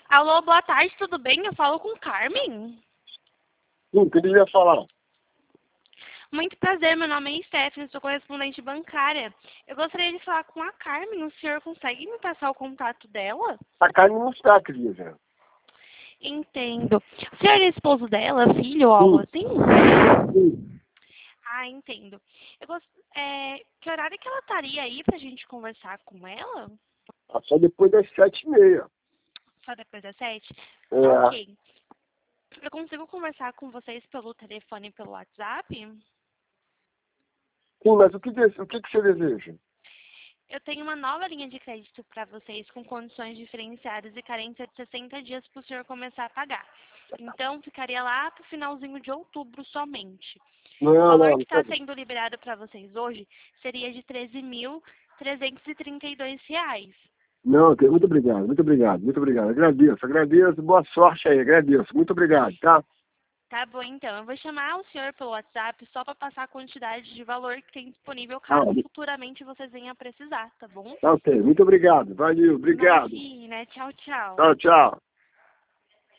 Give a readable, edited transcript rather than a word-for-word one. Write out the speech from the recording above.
Alô, boa tarde, tudo bem? Eu falo com Carmen. O que ele ia falar? Muito prazer, meu nome é Stephanie, sou correspondente bancária. Eu gostaria de falar com a Carmen. O senhor consegue me passar o contato dela? A carne não está, querida. Entendo. O senhor é esposo dela, filho ou algo assim? Sim. Ah, entendo. Que horário que ela estaria aí pra gente conversar com ela? Só depois das 7h30. Só depois das 7? É. Ok. Eu consigo conversar com vocês pelo telefone e pelo WhatsApp? Sim, mas o que você deseja? Eu tenho uma nova linha de crédito para vocês com condições diferenciadas e carência de 60 dias para o senhor começar a pagar. Então, ficaria lá para o finalzinho de outubro somente. O valor que está sendo liberado para vocês hoje seria de R$ 13.332. Não, muito obrigado, muito obrigado, muito obrigado. Agradeço. Boa sorte aí, agradeço. Muito obrigado, tá? Tá bom, então. Eu vou chamar o senhor pelo WhatsApp só para passar a quantidade de valor que tem disponível caso futuramente vocês venham a precisar, tá bom? Tá ok, muito obrigado. Valeu, obrigado. Imagina, tchau, tchau. Tchau, tchau.